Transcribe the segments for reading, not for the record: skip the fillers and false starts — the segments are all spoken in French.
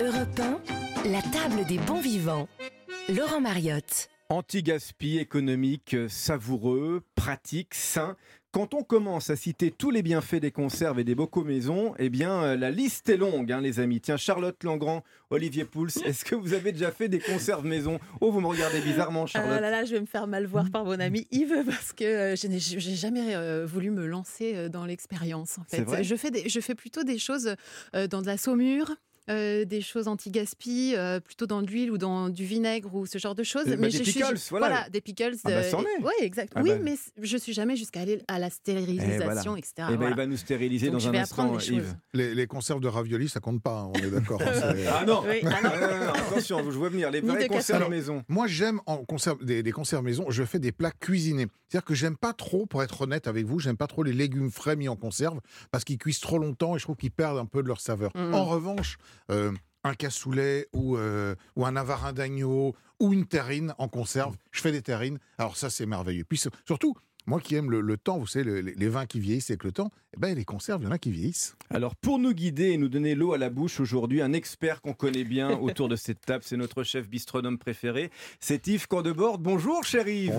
Europe 1, la table des bons vivants. Laurent Mariotte. Anti-gaspi, économique, savoureux, pratique, sain. Quand on commence à citer tous les bienfaits des conserves et des bocaux maison, eh bien, la liste est longue, les amis. Tiens, Charlotte Langrand, Olivier Pouls, est-ce que vous avez déjà fait des conserves maison ? Oh, vous me regardez bizarrement, Charlotte. Ah là, je vais me faire mal voir par mon ami Yves parce que je n'ai jamais voulu me lancer dans l'expérience. En fait. C'est vrai ? Je fais plutôt des choses dans de la saumure. Des choses anti-gaspi, plutôt dans de l'huile ou dans du vinaigre ou ce genre de choses. Mais des pickles, voilà. Des pickles. c'en est. Oui, exact. Mais je suis jamais jusqu'à aller à la stérilisation, etc. Eh ben, il va nous stériliser Donc, dans un instant, des Yves. Les conserves de raviolis, ça compte pas, on est d'accord. Ah non, Oui, attention, je vois venir, les Ni vraies de conserves Alors, maison. Moi, j'aime en conserve, des conserves maison, je fais des plats cuisinés. C'est-à-dire que j'aime pas trop, pour être honnête avec vous, j'aime pas trop les légumes frais mis en conserve parce qu'ils cuisent trop longtemps et je trouve qu'ils perdent un peu de leur saveur. En revanche, un cassoulet ou un avarin d'agneau ou une terrine en conserve, je fais des terrines. Alors ça, c'est merveilleux. Puis surtout, moi qui aime le temps, vous savez, les vins qui vieillissent avec le temps, eh ben, les conserves, il y en a qui vieillissent. Alors, pour nous guider et nous donner l'eau à la bouche aujourd'hui, un expert qu'on connaît bien autour de cette table, c'est notre chef bistronome préféré, c'est Yves Candebord. Bonjour, cher Yves.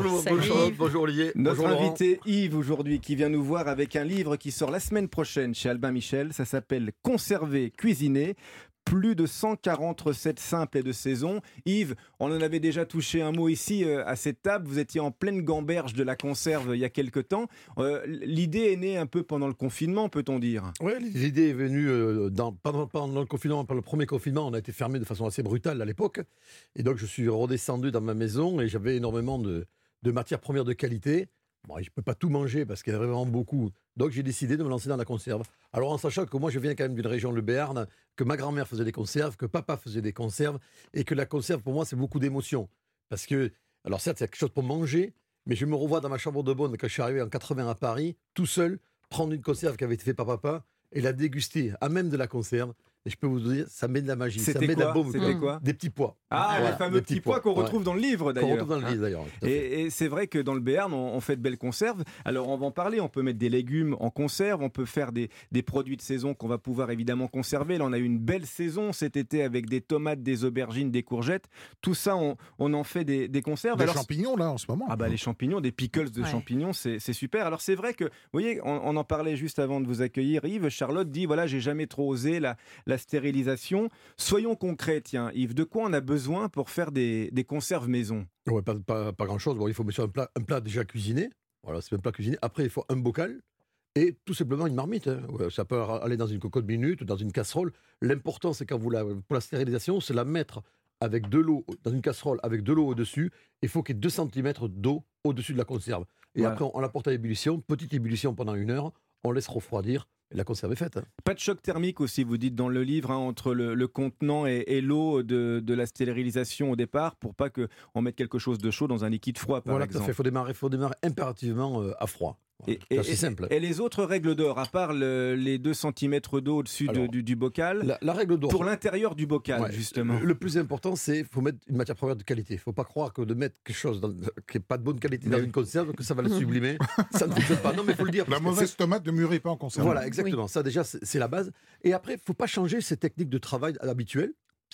Bonjour Olivier. Notre Bonjour, invité Yves aujourd'hui qui vient nous voir avec un livre qui sort la semaine prochaine chez Albin Michel. Ça s'appelle Conserver, cuisiner. Plus de 140 recettes simples et de saison. Yves, on en avait déjà touché un mot ici à cette table. Vous étiez en pleine gamberge de la conserve il y a quelque temps. L'idée est née un peu pendant le confinement, peut-on dire ? Oui, l'idée est venue pendant le confinement, pendant le premier confinement. On a été fermé de façon assez brutale à l'époque. Et donc, je suis redescendu dans ma maison et j'avais énormément de matières premières de qualité. Bon, je ne peux pas tout manger parce qu'il y en a vraiment beaucoup. Donc, j'ai décidé de me lancer dans la conserve. Alors, en sachant que moi, je viens quand même d'une région, le Béarn, que ma grand-mère faisait des conserves, que papa faisait des conserves, et que la conserve, pour moi, c'est beaucoup d'émotions. Parce que, alors certes, c'est quelque chose pour manger, mais je me revois dans ma chambre de bonne, quand je suis arrivé en 80 à Paris, tout seul, prendre une conserve qui avait été faite par papa, et la déguster à même de la conserve. Et je peux vous dire, ça met de la magie. Ça met de la baume. C'était quoi ? Des petits pois. Ah, Voilà, les fameux petits pois qu'on retrouve dans le livre, d'ailleurs. Qu'on retrouve dans le livre, d'ailleurs. Tout à fait. Et c'est vrai que dans le Béarn, on fait de belles conserves. Alors, on va en parler. On peut mettre des légumes en conserve. On peut faire des produits de saison qu'on va pouvoir évidemment conserver. Là, on a eu une belle saison cet été avec des tomates, des aubergines, des courgettes. Tout ça, on en fait des conserves. Des champignons, là, en ce moment. Ah bah les champignons, des pickles de champignons, c'est super. Alors, c'est vrai que, vous voyez, on en parlait juste avant de vous accueillir. Yves, Charlotte dit, voilà, j'ai jamais trop osé la stérilisation. Soyons concrets, tiens, Yves, de quoi on a besoin pour faire des conserves maison ? Ouais, pas grand-chose. Bon, il faut mettre un plat déjà cuisiné. Voilà, c'est un plat cuisiné. Après, il faut un bocal et tout simplement une marmite. Ouais, ça peut aller dans une cocotte minute, dans une casserole. L'important, c'est pour la stérilisation, c'est la mettre avec de l'eau, dans une casserole avec de l'eau au-dessus. Il faut qu'il y ait 2 cm d'eau au-dessus de la conserve. Et après, on la porte à ébullition, petite ébullition pendant 1 heure. On laisse refroidir. Et la conserve est faite. Pas de choc thermique aussi, vous dites dans le livre, entre le contenant et l'eau de la stérilisation au départ, pour pas qu'on mette quelque chose de chaud dans un liquide froid, par exemple. Voilà, il faut démarrer impérativement à froid. Voilà, c'est simple. Et les autres règles d'or, à part les 2 cm d'eau au-dessus du bocal, la règle d'or, pour l'intérieur du bocal, justement. Le plus important, c'est qu'il faut mettre une matière première de qualité. Il ne faut pas croire que de mettre quelque chose qui n'est pas de bonne qualité dans une conserve, que ça va la sublimer. Ça ne fonctionne pas. Non, mais il faut le dire. La mauvaise tomate ne mûrit pas en conserve. Voilà, exactement. Ça, déjà, c'est la base. Et après, il ne faut pas changer ces techniques de travail habituelles.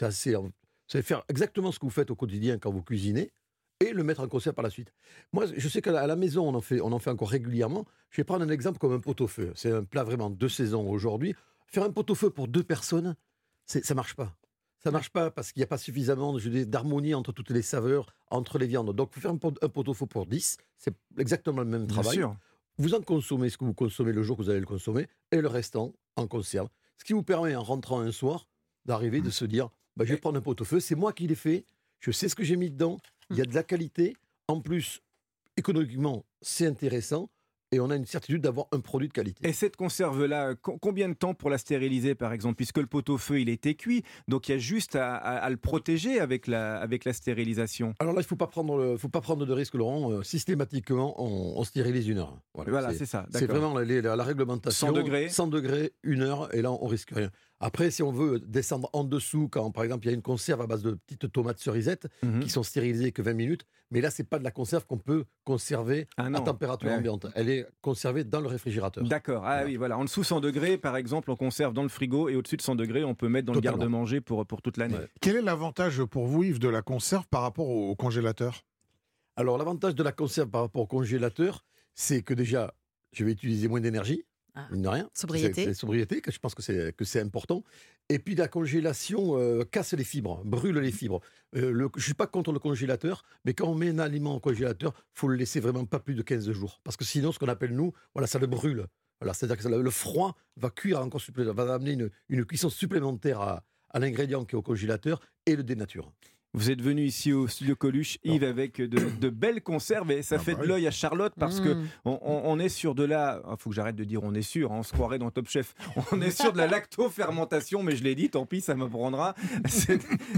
C'est faire exactement ce que vous faites au quotidien quand vous cuisinez et le mettre en conserve par la suite. Moi, je sais qu'à la maison, on en fait encore régulièrement. Je vais prendre un exemple comme un pot-au-feu. C'est un plat vraiment de saison aujourd'hui. Faire un pot-au-feu pour 2 personnes, ça ne marche pas. Ça ne marche pas parce qu'il n'y a pas suffisamment d'harmonie entre toutes les saveurs, entre les viandes. Donc, il faut faire un pot-au-feu pour 10. C'est exactement le même travail. Bien sûr. Vous en consommez ce que vous consommez le jour que vous allez le consommer et le restant en conserve. Ce qui vous permet, en rentrant un soir, d'arriver, de se dire je vais prendre un pot-au-feu, c'est moi qui l'ai fait, je sais ce que j'ai mis dedans, il y a de la qualité. En plus, économiquement, c'est intéressant. Et on a une certitude d'avoir un produit de qualité. Et cette conserve-là, combien de temps pour la stériliser, par exemple ? Puisque le pot-au-feu, il était cuit, donc il y a juste à le protéger avec la stérilisation. Alors là, il ne faut pas prendre de risque, Laurent. Systématiquement, on stérilise 1 heure. Voilà, c'est ça. C'est d'accord. vraiment la réglementation. 100 degrés. 100 degrés, 1 heure, et là, on risque rien. Après, si on veut descendre en dessous, quand par exemple il y a une conserve à base de petites tomates cerisettes qui sont stérilisées que 20 minutes, mais là, c'est pas de la conserve qu'on peut conserver à température ambiante. Elle est conservée dans le réfrigérateur. D'accord. Ah oui, voilà. En dessous 100 degrés, par exemple, on conserve dans le frigo et au-dessus de 100 degrés, on peut mettre dans le garde-manger pour toute l'année. Ouais. Quel est l'avantage pour vous, Yves, de la conserve par rapport au congélateur ? Alors, l'avantage de la conserve par rapport au congélateur, c'est que déjà, je vais utiliser moins d'énergie. Mine de rien. Sobriété. C'est sobriété, que je pense que c'est important. Et puis la congélation casse les fibres, brûle les fibres. Je ne suis pas contre le congélateur, mais quand on met un aliment au congélateur, il faut le laisser vraiment pas plus de 15 jours. Parce que sinon, ce qu'on appelle nous, ça le brûle. Voilà, c'est-à-dire que le froid va cuire encore va amener une cuisson supplémentaire à l'ingrédient qui est au congélateur et le dénature. Vous êtes venu ici au studio Coluche, Yves, avec de belles conserves et ça fait de l'œil à Charlotte parce que on est sur de la... Il faut que j'arrête de dire on est sûr, on se croirait dans Top Chef. On est sur de la lactofermentation, mais je l'ai dit, tant pis, ça m'apprendra. C'est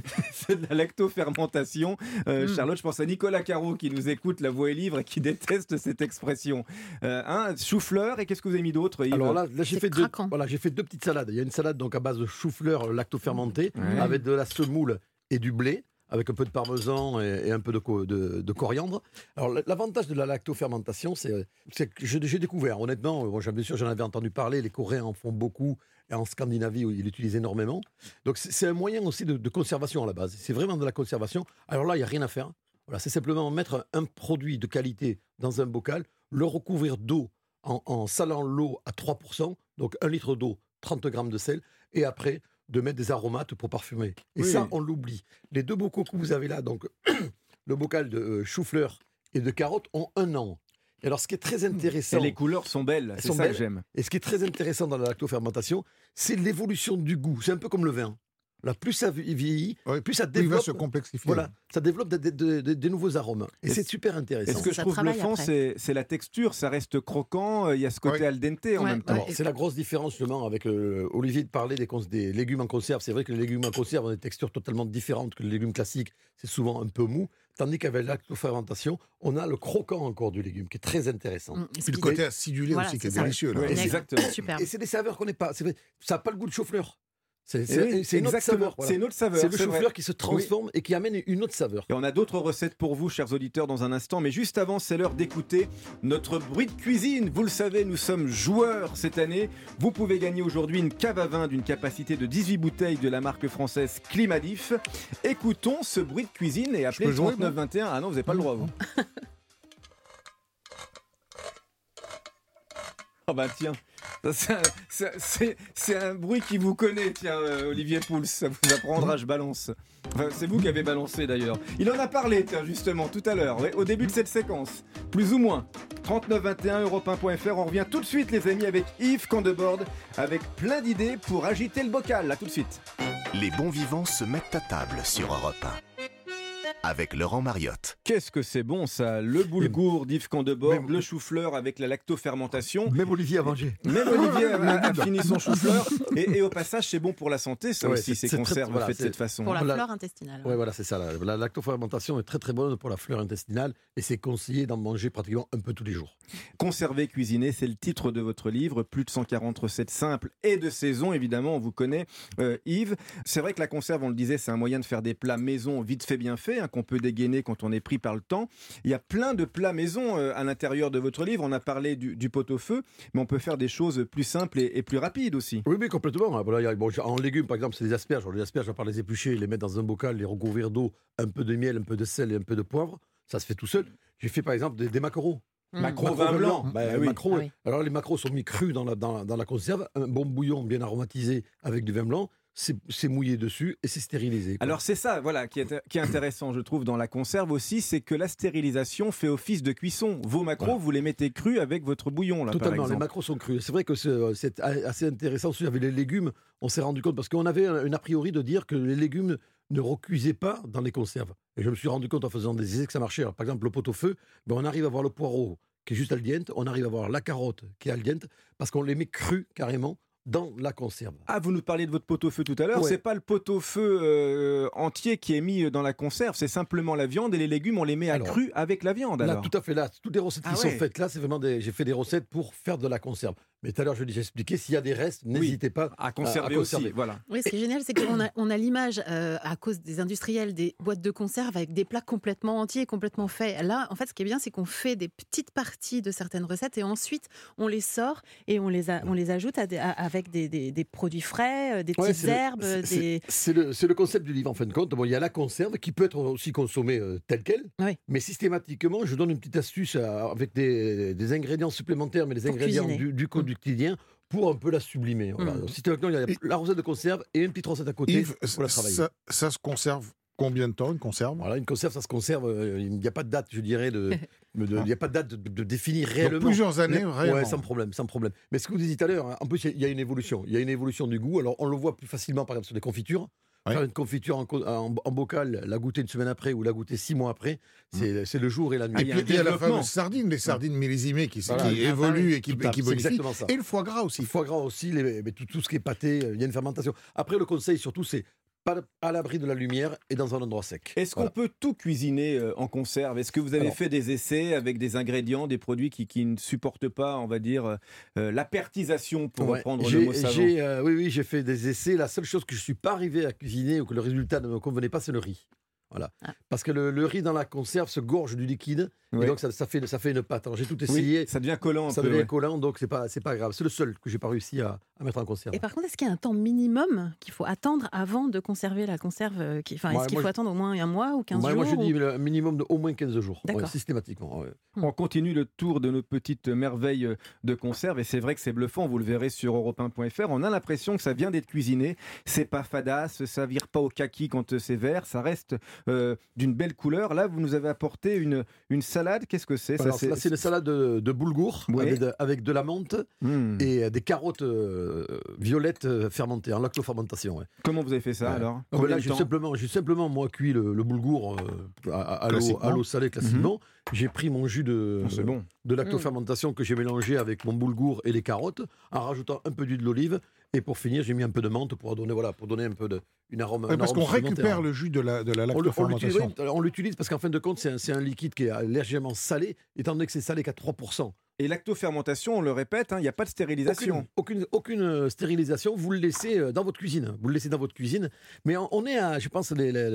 de la lactofermentation. Charlotte, je pense à Nicolas Caro qui nous écoute, la voix est libre et qui déteste cette expression. Chou-fleur, et qu'est-ce que vous avez mis d'autre, Yves ? Alors là j'ai fait deux petites salades. Il y a une salade donc à base de chou-fleur lactofermenté avec de la semoule et du blé, avec un peu de parmesan et un peu de coriandre. Alors, l'avantage de la lactofermentation, c'est que j'ai découvert, honnêtement, bien sûr, j'en avais entendu parler, les Coréens en font beaucoup, et en Scandinavie, où ils l'utilisent énormément. Donc, c'est un moyen aussi de conservation à la base. C'est vraiment de la conservation. Alors là, il n'y a rien à faire. Voilà, c'est simplement mettre un produit de qualité dans un bocal, le recouvrir d'eau en salant l'eau à 3%, donc 1 litre d'eau, 30 grammes de sel, et après de mettre des aromates pour parfumer. Et ça, on l'oublie. Les 2 bocaux que vous avez là, donc le bocal de chou-fleur et de carottes, ont 1 an. Et alors, ce qui est très intéressant... Et les couleurs sont belles, c'est ça que j'aime. Et ce qui est très intéressant dans la lactofermentation, c'est l'évolution du goût. C'est un peu comme le vin. Là, plus ça vieillit, plus ça développe... Il va se complexifier. Voilà, ça développe des nouveaux arômes. Et c'est super intéressant. Et ce que je trouve bluffant, c'est la texture. Ça reste croquant, il y a ce côté al dente en même temps. C'est la grosse différence, justement, avec Olivier de parler des légumes en conserve. C'est vrai que les légumes en conserve ont des textures totalement différentes que les légumes classiques. C'est souvent un peu mou. Tandis qu'avec la lactofermentation, on a le croquant encore du légume, qui est très intéressant. Et puis le côté acidulé aussi, qui est délicieux. Là. Exactement. Et c'est des saveurs qu'on n'est pas... C'est vrai, ça n'a pas le goût de chou-fleur. C'est une autre saveur. Voilà. C'est une autre saveur. C'est le chou-fleur qui se transforme et qui amène une autre saveur. Et on a d'autres recettes pour vous, chers auditeurs, dans un instant. Mais juste avant, c'est l'heure d'écouter notre bruit de cuisine. Vous le savez, nous sommes joueurs cette année. Vous pouvez gagner aujourd'hui une cave à vin d'une capacité de 18 bouteilles de la marque française Climadif. Écoutons ce bruit de cuisine et appelez le 3921. Ah non, vous n'avez pas le droit, vous. Oh bah tiens, c'est un bruit qui vous connaît, tiens, Olivier Pouls, ça vous apprendra, je balance. Enfin, c'est vous qui avez balancé d'ailleurs. Il en a parlé, tiens, justement, tout à l'heure, au début de cette séquence, plus ou moins. 3921, europe1.fr, on revient tout de suite, les amis, avec Yves Candebord, avec plein d'idées pour agiter le bocal, là, tout de suite. Les bons vivants se mettent à table sur Europe 1. Avec Laurent Mariotte. Qu'est-ce que c'est bon ça, le boulgour d'Yves Candebord, le chou-fleur avec la lactofermentation. Même Olivier a mangé. Même Olivier a fini son chou-fleur. Et au passage, c'est bon pour la santé, ça aussi, ces conserves faites de cette façon. Pour la flore intestinale. Oui, voilà, c'est ça. La lactofermentation est très très bonne pour la flore intestinale et c'est conseillé d'en manger pratiquement un peu tous les jours. Conserver, cuisiner, c'est le titre de votre livre. Plus de 140 recettes simples et de saison, évidemment, on vous connaît, Yves. C'est vrai que la conserve, on le disait, c'est un moyen de faire des plats maison vite fait, bien fait, qu'on peut dégainer quand on est pris par le temps. Il y a plein de plats maison à l'intérieur de votre livre. On a parlé du pot-au-feu, mais on peut faire des choses plus simples et plus rapides aussi. Oui, mais complètement. Voilà, en légumes, par exemple, c'est des asperges. Les asperges, on va les éplucher, les mettre dans un bocal, les recouvrir d'eau, un peu de miel, un peu de sel et un peu de poivre. Ça se fait tout seul. J'ai fait, par exemple, des maquereaux. Maquereaux vin blanc. Maquereaux. Alors, les maquereaux sont mis crus dans la conserve. Un bon bouillon bien aromatisé avec du vin blanc. C'est mouillé dessus et c'est stérilisé. Alors c'est ça, voilà, qui est intéressant, je trouve, dans la conserve aussi, c'est que la stérilisation fait office de cuisson. Vos maquereaux, vous les mettez crus avec votre bouillon, là, totalement, par exemple. les maquereaux sont crus. C'est vrai que c'est assez intéressant. Avec les légumes, on s'est rendu compte, parce qu'on avait un a priori de dire que les légumes ne recuisaient pas dans les conserves. Et je me suis rendu compte en faisant des essais que ça marchait. Alors, par exemple, le pot-au-feu, on arrive à voir le poireau qui est juste al dente, on arrive à voir la carotte qui est al dente, parce qu'on les met crus carrément dans la conserve. Ah, vous nous parliez de votre pot-au-feu tout à l'heure. C'est pas le pot-au-feu entier qui est mis dans la conserve, c'est simplement la viande et les légumes, on les met à cru avec la viande. Là, tout à fait. Là, toutes les recettes qui sont faites là, c'est vraiment j'ai fait des recettes pour faire de la conserve. Mais tout à l'heure, j'ai expliqué, s'il y a des restes, n'hésitez pas à conserver aussi. Voilà. Oui, ce qui est génial, c'est qu'on a l'image, à cause des industriels, des boîtes de conserve avec des plats complètement entiers, complètement faits. Là, en fait, ce qui est bien, c'est qu'on fait des petites parties de certaines recettes et ensuite, on les sort et on les ajoute avec des produits frais, des petites herbes. C'est le concept du livre, en fin de compte. Bon, il y a la conserve qui peut être aussi consommée telle qu'elle, mais systématiquement, je donne une petite astuce avec des ingrédients supplémentaires, mais les ingrédients du quotidien pour un peu la sublimer. Voilà. Systématiquement, il y a la recette de conserve et une petite recette à côté Yves, pour la travailler. Ça se conserve combien de temps, une conserve ? Voilà, une conserve, ça se conserve, il n'y a pas de date, je dirais, il n'y a pas de date de définir réellement. Donc plusieurs années, vraiment. Ouais, sans problème. Mais ce que vous disiez tout à l'heure, en plus, il y a une évolution. Il y a une évolution du goût. Alors, on le voit plus facilement, par exemple, sur les confitures. Ouais. Faire une confiture en bocal, la goûter une semaine après ou la goûter 6 mois après, c'est le jour et la nuit. Et puis il y a la fameuse sardine, les sardines millésimées qui évoluent et qui bonifient. Exactement ça. Et le foie gras aussi. Le foie gras aussi, mais tout ce qui est pâté, il y a une fermentation. Après, le conseil surtout, c'est pas à l'abri de la lumière et dans un endroit sec. Est-ce qu'on peut tout cuisiner en conserve ? Est-ce que vous avez fait des essais avec des ingrédients, des produits qui ne supportent pas, on va dire, l'apertisation, pour reprendre le mot savant ? Oui, j'ai fait des essais. La seule chose que je ne suis pas arrivé à cuisiner ou que le résultat ne me convenait pas, c'est le riz. Voilà. Parce que le riz dans la conserve se gorge du liquide et donc ça fait une pâte. Alors j'ai tout essayé. Oui, ça devient collant ça devient collant, donc c'est pas grave. C'est le seul que j'ai pas réussi à mettre en conserve. Et par contre, est-ce qu'il y a un temps minimum qu'il faut attendre avant de conserver la conserve est-ce qu'il faut attendre au moins un mois ou 15 jours Moi je dis un minimum de au moins 15 jours, systématiquement. On continue le tour de nos petites merveilles de conserve et c'est vrai que c'est bluffant, vous le verrez sur europe1.fr. On a l'impression que ça vient d'être cuisiné, c'est pas fadasse, ça vire pas au kaki quand c'est vert, ça reste d'une belle couleur. Là, vous nous avez apporté une salade. Qu'est-ce que c'est ? Là, c'est une salade de boulgour avec de la menthe et des carottes violettes fermentées en lactofermentation. Ouais. Comment vous avez fait ça alors ? Là, j'ai simplement moi cuit le boulgour à l'eau salée classiquement. J'ai pris mon jus de lactofermentation que j'ai mélangé avec mon boulgour et les carottes en rajoutant un peu d'huile d'olive. Et pour finir, j'ai mis un peu de menthe pour donner un peu une arôme. Parce qu'on récupère le jus de la lactofermentation. On l'utilise parce qu'en fin de compte, c'est un liquide qui est légèrement salé, étant donné que c'est salé qu'à 3%. Et lactofermentation, on le répète, il n'y a pas de stérilisation. Aucune stérilisation. Vous le laissez dans votre cuisine. Mais on est à, je pense,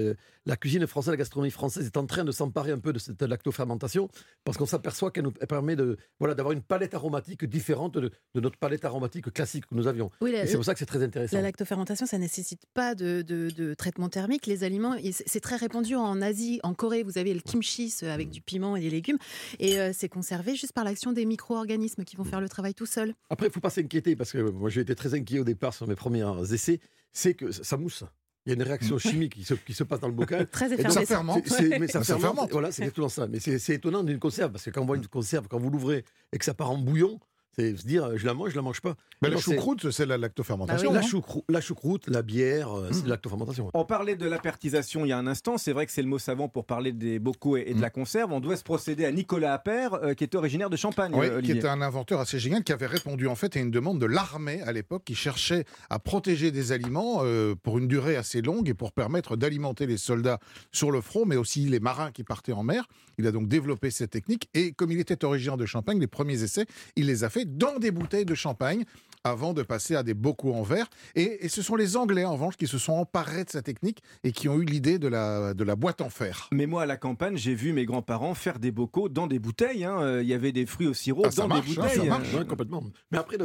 la cuisine française, la gastronomie française est en train de s'emparer un peu de cette lactofermentation parce qu'on s'aperçoit qu'elle permet d'avoir une palette aromatique différente de notre palette aromatique classique que nous avions. Oui, et c'est pour ça que c'est très intéressant. La lactofermentation, ça ne nécessite pas de traitement thermique. Les aliments, c'est très répandu en Asie, en Corée. Vous avez le kimchi avec du piment et des légumes. Et c'est conservé juste par l'action des micro-organismes qui vont faire le travail tout seuls. Après, il ne faut pas s'inquiéter, parce que moi j'ai été très inquiet au départ sur mes premiers essais, c'est que ça mousse. Il y a une réaction chimique qui se passe dans le bocal. Très effervescent. Ça fermente. Mais ça fermente. Voilà, c'est exactement ça. Mais c'est étonnant d'une conserve, parce que quand on voit une conserve, quand vous l'ouvrez et que ça part en bouillon, c'est se dire, je la mange pas. Mais la choucroute, c'est la lactofermentation. La choucroute, la bière, c'est de la lactofermentation. On parlait de l'apertisation il y a un instant. C'est vrai que c'est le mot savant pour parler des bocaux et de la conserve. On doit se procéder à Nicolas Appert, qui est originaire de Champagne. Oui, qui était un inventeur assez génial, qui avait répondu en fait à une demande de l'armée à l'époque, qui cherchait à protéger des aliments pour une durée assez longue et pour permettre d'alimenter les soldats sur le front, mais aussi les marins qui partaient en mer. Il a donc développé cette technique et comme il était originaire de Champagne, les premiers essais, il les a fait dans des bouteilles de champagne avant de passer à des bocaux en verre. Et ce sont les Anglais, en revanche, qui se sont emparés de sa technique et qui ont eu l'idée de la boîte en fer. Mais moi, à la campagne, j'ai vu mes grands-parents faire des bocaux dans des bouteilles. Il y avait des fruits au sirop dans des bouteilles. Ça marche. Ouais, complètement. Mais après,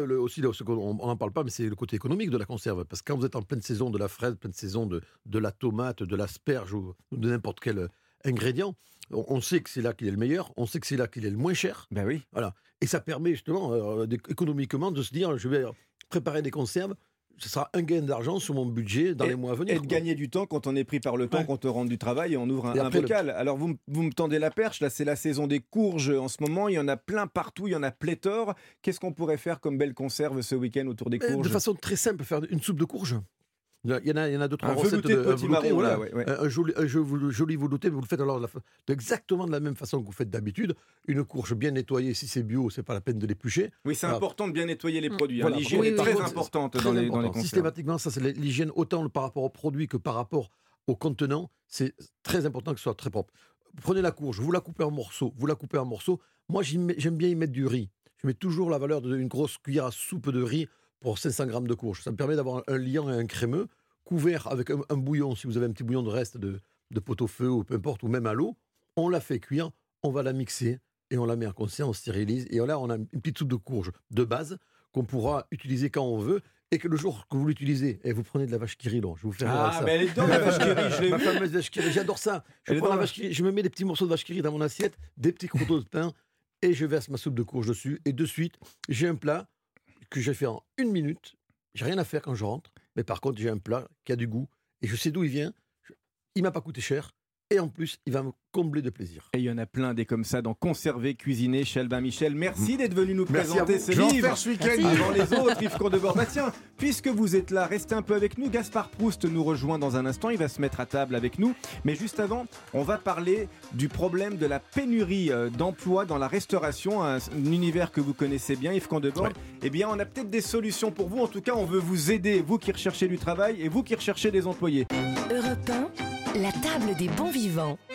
on n'en parle pas, mais c'est le côté économique de la conserve. Parce que quand vous êtes en pleine saison de la fraise, pleine saison de la tomate, de l'asperge ou de n'importe quel ingrédient, on sait que c'est là qu'il est le meilleur, on sait que c'est là qu'il est le moins cher. Ben oui. Voilà. Et ça permet justement, économiquement, de se dire, je vais préparer des conserves, ce sera un gain d'argent sur mon budget dans les mois à venir. Et de gagner du temps quand on est pris par le temps, quand on rentre du travail et on ouvre un bocal. Alors vous me tendez la perche, là c'est la saison des courges en ce moment, il y en a plein partout, il y en a pléthore. Qu'est-ce qu'on pourrait faire comme belle conserve ce week-end autour des courges ? De façon très simple, faire une soupe de courges. Il y en a deux, trois recettes de velouté, voilà. Un joli velouté, mais vous le faites alors exactement de la même façon que vous faites d'habitude. Une courge bien nettoyée, si c'est bio, c'est pas la peine de l'éplucher. Oui, c'est important de bien nettoyer les produits. Voilà. L'hygiène est très importante dans les conserves. Systématiquement, ça c'est l'hygiène autant par rapport aux produits que par rapport au contenant. C'est très important que ce soit très propre. Prenez la courge, vous la coupez en morceaux. Moi, j'aime bien y mettre du riz. je mets toujours la valeur d'une grosse cuillère à soupe de riz pour 500 grammes de courge. Ça me permet d'avoir un liant et un crémeux, couvert avec un bouillon, si vous avez un petit bouillon de reste de pot-au-feu ou peu importe, ou même à l'eau. On la fait cuire, on va la mixer et on la met en conserve, on stérilise. Et là, on a une petite soupe de courge de base qu'on pourra utiliser quand on veut. Et que le jour que vous l'utilisez, et vous prenez de la vache qui rit, je vous fais ça. Ah, mais elle est dedans, la vache qui rit, je l'ai Ma vu. fameuse vache qui rit, j'adore ça. Je prends la vache qui rit, je me mets des petits morceaux de vache qui rit dans mon assiette, des petits croûtons de pain, et je verse ma soupe de courge dessus. Et de suite, j'ai un plat que j'ai fait en 1 minute. J'ai rien à faire quand je rentre, mais par contre, j'ai un plat qui a du goût, et je sais d'où il vient. Il m'a pas coûté cher. Et en plus, il va me combler de plaisir. Et il y en a plein des comme ça dans Conserver, Cuisiner chez Albin Michel. Merci d'être venu nous Merci présenter à vous. ce Je vais en livre. faire ce week-end. Avant les autres, Yves Courdebord. Bah tiens, puisque vous êtes là, restez un peu avec nous. Gaspard Proust nous rejoint dans un instant. Il va se mettre à table avec nous. Mais juste avant, on va parler du problème de la pénurie d'emplois dans la restauration, un univers que vous connaissez bien, Yves Courdebord. Ouais. Eh bien, on a peut-être des solutions pour vous. En tout cas, on veut vous aider, vous qui recherchez du travail et vous qui recherchez des employés. Europe 1, la table des bons vivants.